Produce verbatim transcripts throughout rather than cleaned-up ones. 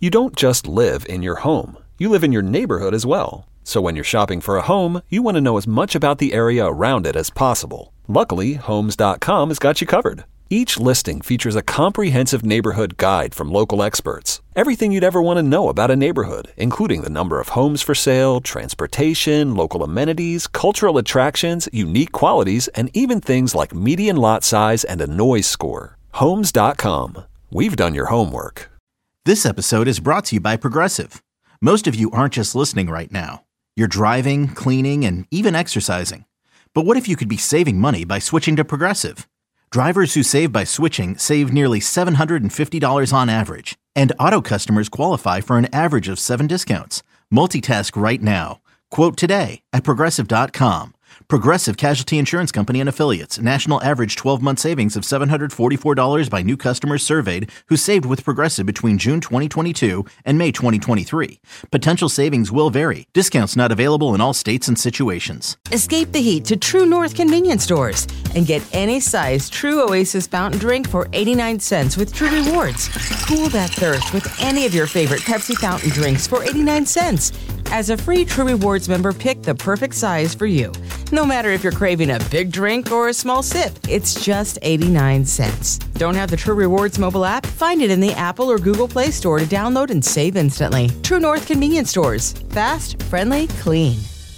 You don't just live in your home. You live in your neighborhood as well. So when you're shopping for a home, you want to know as much about the area around it as possible. Luckily, Homes dot com has got you covered. Each listing features a comprehensive neighborhood guide from local experts. Everything you'd ever want to know about a neighborhood, including the number of homes for sale, transportation, local amenities, cultural attractions, unique qualities, and even things like median lot size and a noise score. Homes dot com. We've done your homework. This episode is brought to you by Progressive. Most of you aren't just listening right now. You're driving, cleaning, and even exercising. But what if you could be saving money by switching to Progressive? Drivers who save by switching save nearly seven hundred fifty dollars on average. And auto customers qualify for an average of seven discounts. Multitask right now. Quote today at Progressive dot com. Progressive Casualty Insurance Company and Affiliates. National average twelve-month savings of seven hundred forty-four dollars by new customers surveyed who saved with Progressive between June twenty twenty-two and May twenty twenty-three. Potential savings will vary. Discounts not available in all states and situations. Escape the heat to True North convenience stores and get any size True Oasis fountain drink for eighty-nine cents with True Rewards. Cool that thirst with any of your favorite Pepsi fountain drinks for eighty-nine cents. As a free True Rewards member, pick the perfect size for you. No matter if you're craving a big drink or a small sip, it's just eighty-nine cents. Don't have the True Rewards mobile app? Find it in the Apple or Google Play Store to download and save instantly. True North convenience stores. Fast, friendly, clean.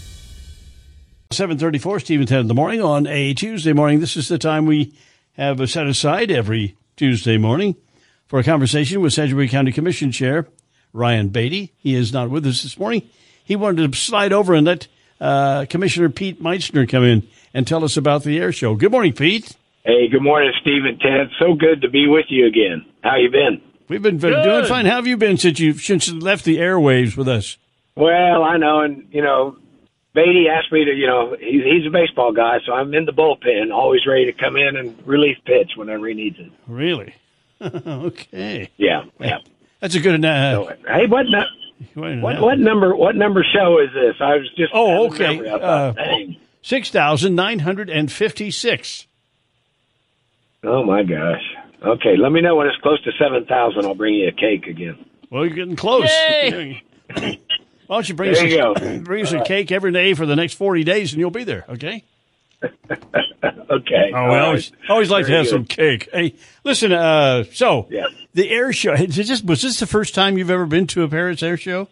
seven thirty-four, Stephen ten in the morning on a Tuesday morning. This is the time we have set aside every Tuesday morning for a conversation with Sedgwick County Commission Chair Ryan Beatty. He is not with us this morning. He wanted to slide over and let uh, Commissioner Pete Meitzner come in and tell us about the air show. Good morning, Pete. Hey, good morning, Steve and Ted. So good to be with you again. How you been? We've been good. Doing fine. How have you been since you since you left the airwaves with us? Well, I know, and, you know, Beatty asked me to, you know, he's, he's a baseball guy, so I'm in the bullpen, always ready to come in and relief pitch whenever he needs it. Really? Okay. Yeah, yeah. That's a good uh, so, hey, what, nu- what what number what number show is this? I was just oh okay uh, six thousand nine hundred and fifty six. Oh my gosh! Okay, let me know when it's close to seven thousand. I'll bring you a cake again. Well, you're getting close. Yay! Why don't you bring there us you a, bring us a cake every day for the next forty days, and you'll be there. Okay. Okay. Oh, we always right. always like Very to have good. some cake. Hey, listen. Uh, so yeah. the air show. Is this, was this the first time you've ever been to a Paris air show?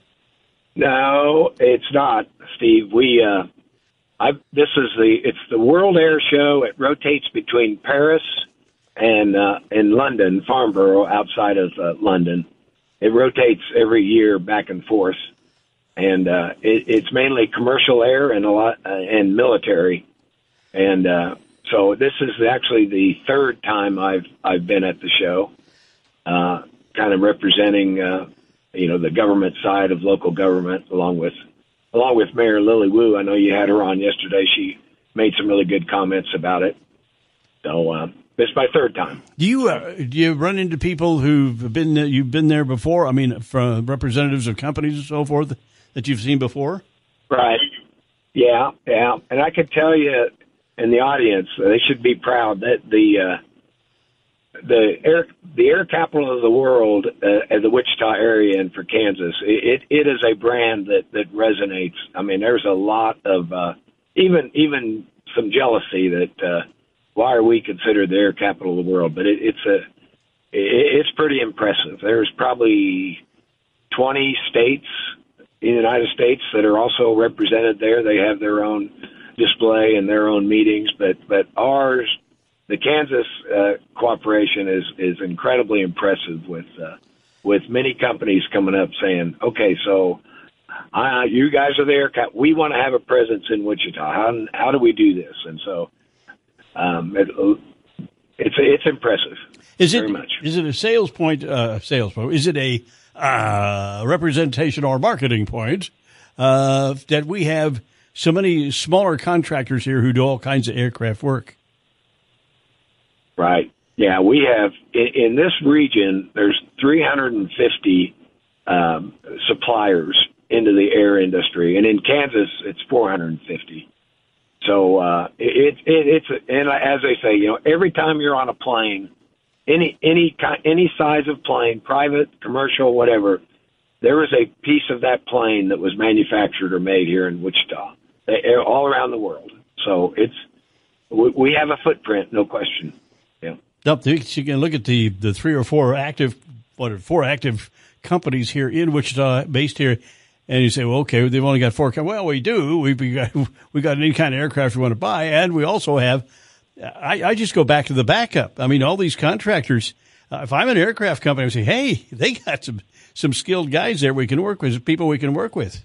No, it's not, Steve. We. Uh, I. This is the. It's the World Air Show. It rotates between Paris and uh, and London, Farnborough, outside of uh, London. It rotates every year back and forth, and uh, it, it's mainly commercial air and a lot uh, and military. And uh, so this is actually the third time I've I've been at the show, uh, kind of representing uh, you know the government side of local government, along with along with Mayor Lily Wu. I know you had her on yesterday. She made some really good comments about it. So uh, this is my third time. Do you uh, do you run into people who've been you've been there before? I mean, from representatives of companies and so forth that you've seen before? Right. Yeah, yeah, and I could tell you. And the audience, they should be proud that the uh, the air the air capital of the world, uh, the Wichita area, and for Kansas, it it is a brand that, that resonates. I mean, there's a lot of uh, even even some jealousy that uh, why are we considered the air capital of the world? But it, it's a it, it's pretty impressive. There's probably twenty states in the United States that are also represented there. They have their own display and their own meetings, but but ours, the Kansas uh, cooperation is is incredibly impressive with uh, with many companies coming up saying, okay, so uh, you guys are there, we want to have a presence in Wichita. How how do we do this? And so um, it, it's it's impressive. Is it very much. Is it a sales point? Uh, sales point? Is it a uh, representation or marketing point uh, that we have so many smaller contractors here who do all kinds of aircraft work? Right. Yeah, we have in, in this region. There's three hundred fifty um, suppliers into the air industry, and in Kansas, it's four hundred fifty. So uh, it, it, it's and as they say, you know, every time you're on a plane, any any any size of plane, private, commercial, whatever, there was a piece of that plane that was manufactured or made here in Wichita, all around the world. So it's we have a footprint, no question. Yeah. Up, you can look at the, the three or four active, what are four active companies here in Wichita, based here, and you say, well, okay, they've only got four. Well, we do. We we got we got any kind of aircraft we want to buy, and we also have. I, I just go back to the backup. I mean, all these contractors. Uh, if I'm an aircraft company, I say, hey, they got some some skilled guys there we can work with, people we can work with.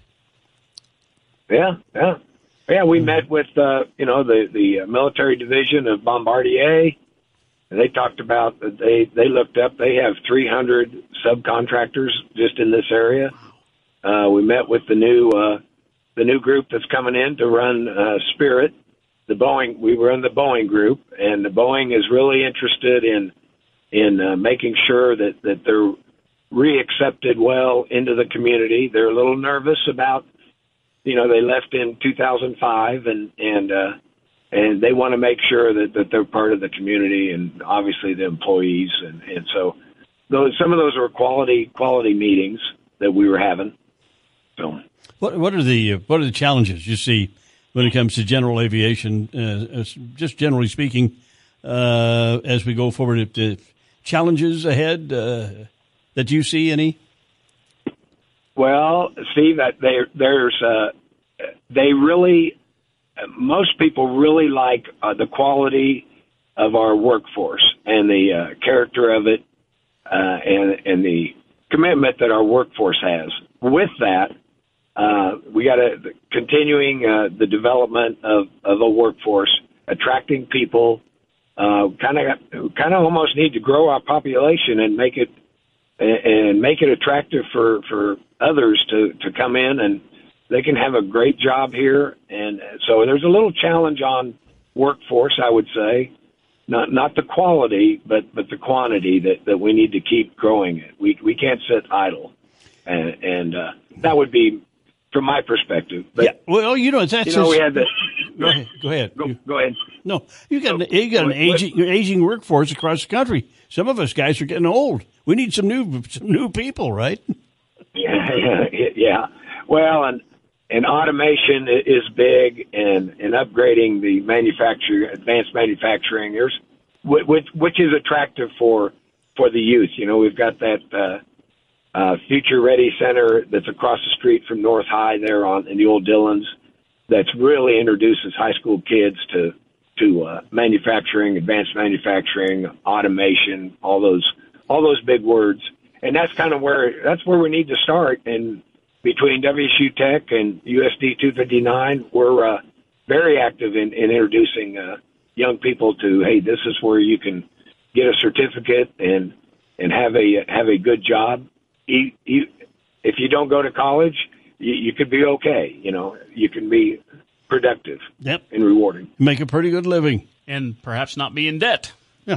Yeah, yeah, yeah. We mm-hmm. met with uh, you know the the military division of Bombardier. And they talked about that they, they looked up, they have three hundred subcontractors just in this area. Uh, we met with the new, uh, the new group that's coming in to run, uh, Spirit, the Boeing, we were in the Boeing group, and the Boeing is really interested in, in, uh, making sure that, that they're reaccepted well into the community. They're a little nervous about, you know, they left in two thousand five and, and, uh, And they want to make sure that, that they're part of the community and obviously the employees. And, and so those, some of those were quality quality meetings that we were having. So, what what are the what are the challenges you see when it comes to general aviation, uh, just generally speaking, uh, as we go forward? The challenges ahead uh, that you see any? Well, Steve, that there there's uh, they really. Most people really like uh, the quality of our workforce and the uh, character of it uh, and, and the commitment that our workforce has. With that, uh, we got to continuing uh, the development of, of a workforce, attracting people, kind of kind of almost need to grow our population and make it and make it attractive for, for others to, to come in and they can have a great job here. And so there's a little challenge on workforce, I would say, not not the quality, but, but the quantity that, that we need to keep growing it. We we can't sit idle. And, and uh, that would be from my perspective. But, yeah, well, you know, that's you know, we had the, go ahead. Go ahead. Go, go ahead. No, you got an, you got an aging aging workforce across the country. Some of us guys are getting old. We need some new some new people, right? Yeah, yeah, yeah. Well, and and automation is big, and, and upgrading the manufacturing, advanced manufacturing, there's which which is attractive for for the youth. You know, we've got that uh, uh, Future Ready Center that's across the street from North High there on in the old Dillons. That's really introduces high school kids to to uh, manufacturing, advanced manufacturing, automation, all those all those big words. And that's kind of where that's where we need to start. And between W S U Tech and U S D two fifty-nine, we're uh, very active in, in introducing uh, young people to, hey, this is where you can get a certificate and and have a have a good job. You, you, if you don't go to college, you, you could be okay. You know, you can be productive. Yep. And rewarding. Make a pretty good living, and perhaps not be in debt. Yeah.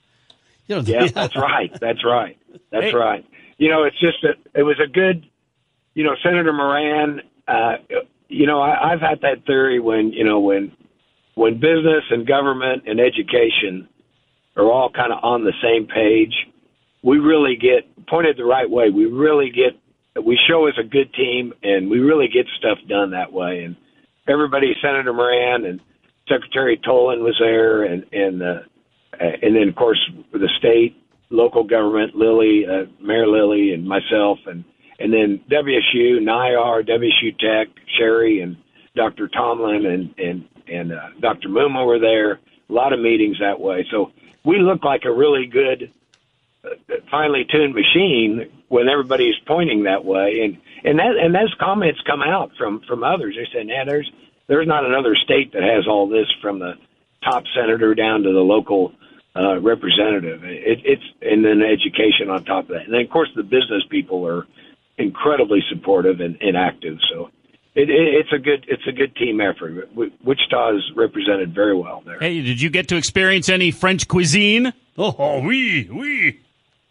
You know, yeah, that's right. That's right. That's hey. right. You know, it's just a, it was a good, you know, Senator Moran, uh, you know, I, I've had that theory when, you know, when, when business and government and education are all kind of on the same page, we really get pointed the right way. We really get, we show as a good team and we really get stuff done that way. And everybody, Senator Moran and Secretary Tolan was there, and, and, uh, and then, of course, the state, local government, Lily, uh, Mayor Lilly, and myself, and, and then W S U, N I R, W S U Tech, Sherry, and Doctor Tomlin, and, and, and uh, Doctor Muma were there. A lot of meetings that way. So we look like a really good, uh, finely tuned machine when everybody's pointing that way. And, and, that, and those comments come out from, from others. They say, nah, there's, there's not another state that has all this, from the top senator down to the local uh, representative. It, it's and then education on top of that, and then of course the business people are incredibly supportive and, and active. So it, it, it's a good it's a good team effort. Wichita is represented very well there. Hey, did you get to experience any French cuisine? Oh, oui, oui.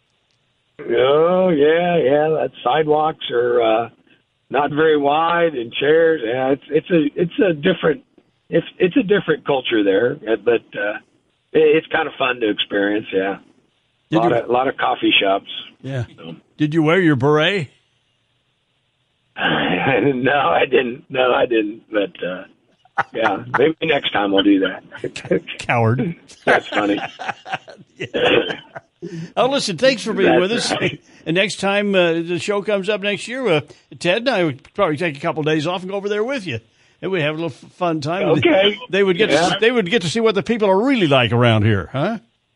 Oh yeah, yeah. That sidewalks are uh, not very wide, and chairs. Yeah, it's it's a it's a different it's it's a different culture there, but. Uh, It's kind of fun to experience, yeah. A lot, you, of, a lot of coffee shops. Yeah. So. Did you wear your beret? No, I didn't. No, I didn't. But uh, yeah, maybe next time I'll do that. Coward. That's funny. Oh, listen, thanks for being That's with us. right. And next time uh, the show comes up next year, uh, Ted and I would probably take a couple of days off and go over there with you. And we'd have a little f- fun time. Okay. They would get Yeah. to, they would get to see what the people are really like around here, huh?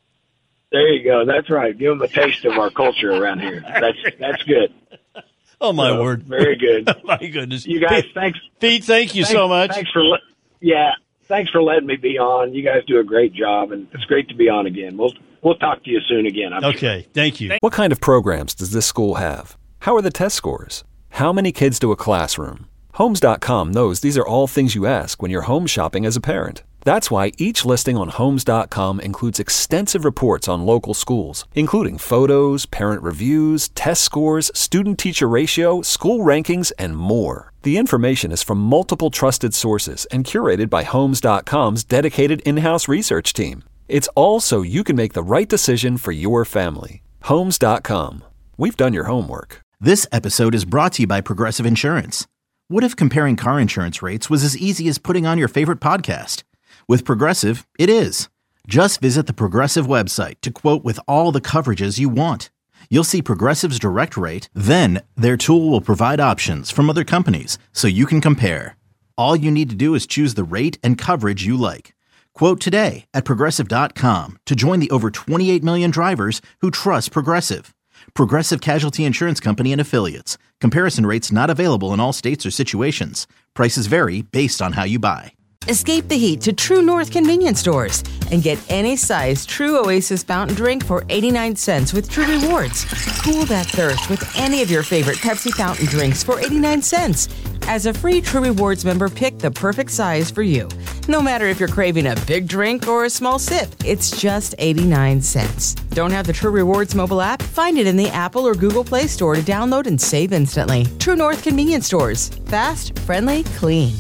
There you go. That's right. Give them a taste of our culture around here. That's that's good. Oh, my So, word. Very good. My goodness. You guys, Pete, thanks. Pete, thank you thanks, so much. Thanks for le- yeah. Thanks for letting me be on. You guys do a great job, and it's great to be on again. We'll we'll talk to you soon again. I'm Okay, sure. thank you. What kind of programs does this school have? How are the test scores? How many kids to a classroom? Homes dot com knows these are all things you ask when you're home shopping as a parent. That's why each listing on Homes dot com includes extensive reports on local schools, including photos, parent reviews, test scores, student-teacher ratio, school rankings, and more. The information is from multiple trusted sources and curated by Homes dot com's dedicated in-house research team. It's all so you can make the right decision for your family. Homes dot com. We've done your homework. This episode is brought to you by Progressive Insurance. What if comparing car insurance rates was as easy as putting on your favorite podcast? With Progressive, it is. Just visit the Progressive website to quote with all the coverages you want. You'll see Progressive's direct rate, then their tool will provide options from other companies so you can compare. All you need to do is choose the rate and coverage you like. Quote today at Progressive dot com to join the over twenty-eight million drivers who trust Progressive. Progressive Casualty Insurance Company and Affiliates. Comparison rates not available in all states or situations. Prices vary based on how you buy. Escape the heat to True North convenience stores and get any size True Oasis fountain drink for eighty-nine cents with True Rewards. Cool that thirst with any of your favorite Pepsi fountain drinks for eighty-nine cents. As a free True Rewards member, pick the perfect size for you. No matter if you're craving a big drink or a small sip, it's just eighty-nine cents. Don't have the True Rewards mobile app? Find it in the Apple or Google Play Store to download and save instantly. True North convenience stores. Fast, friendly, clean.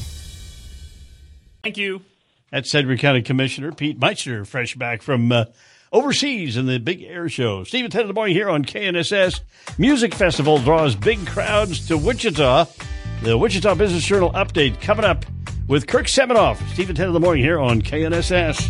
Thank you. That's Sedgwick County Commissioner Pete Meister, fresh back from uh, overseas in the big air show. Stephen Ted in the morning here on K N S S. Music Festival draws big crowds to Wichita. The Wichita Business Journal update coming up with Kirk Seminoff. Stephen Ted in the morning here on K N S S.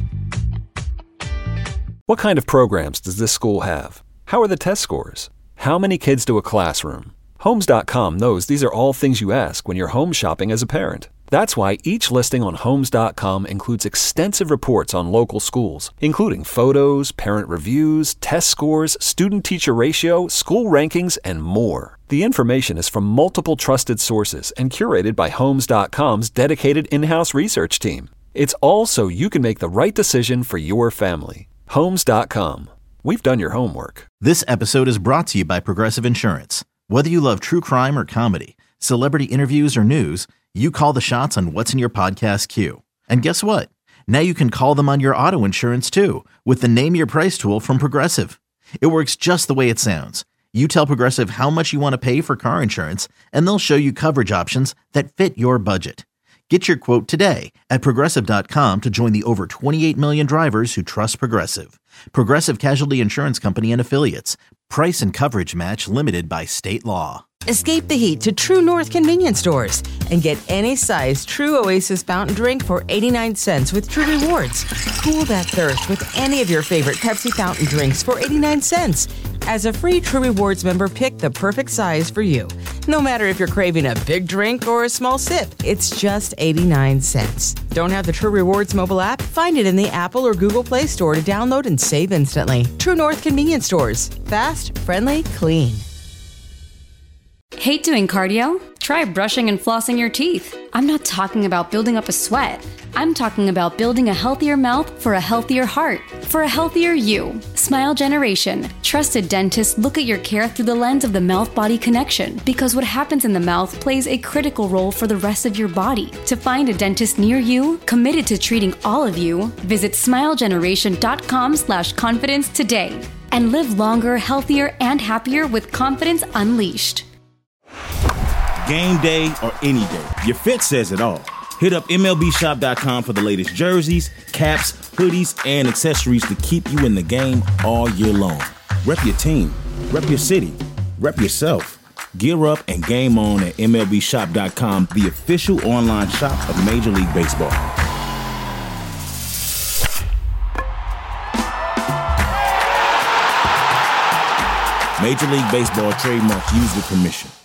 What kind of programs does this school have? How are the test scores? How many kids to a classroom? Homes dot com knows these are all things you ask when you're home shopping as a parent. That's why each listing on Homes dot com includes extensive reports on local schools, including photos, parent reviews, test scores, student-teacher ratio, school rankings, and more. The information is from multiple trusted sources and curated by Homes dot com's dedicated in-house research team. It's all so you can make the right decision for your family. Homes dot com. We've done your homework. This episode is brought to you by Progressive Insurance. Whether you love true crime or comedy, celebrity interviews or news, you call the shots on what's in your podcast queue. And guess what? Now you can call them on your auto insurance too with the Name Your Price tool from Progressive. It works just the way it sounds. You tell Progressive how much you want to pay for car insurance, and they'll show you coverage options that fit your budget. Get your quote today at Progressive dot com to join the over twenty-eight million drivers who trust Progressive. Progressive Casualty Insurance Company and Affiliates. Price and coverage match limited by state law. Escape the heat to True North convenience stores and get any size True Oasis fountain drink for eighty-nine cents with True Rewards. Cool that thirst with any of your favorite Pepsi fountain drinks for eighty-nine cents. As a free True Rewards member, pick the perfect size for you. No matter if you're craving a big drink or a small sip, it's just eighty-nine cents. Don't have the True Rewards mobile app? Find it in the Apple or Google Play Store to download and save instantly. True North convenience stores. Fast, friendly, clean. Hate doing cardio? Try brushing and flossing your teeth. I'm not talking about building up a sweat. I'm talking about building a healthier mouth for a healthier heart, for a healthier you. Smile Generation. Trusted dentists look at your care through the lens of the mouth-body connection because what happens in the mouth plays a critical role for the rest of your body. To find a dentist near you, committed to treating all of you, visit smile generation dot com slash confidence today and live longer, healthier, and happier with confidence unleashed. Game day or any day, your fit says it all. Hit up M L B shop dot com for the latest jerseys, caps, hoodies, and accessories to keep you in the game all year long. Rep your team, rep your city, rep yourself. Gear up and game on at M L B shop dot com, the official online shop of Major League Baseball. Major League Baseball trademarks used with permission.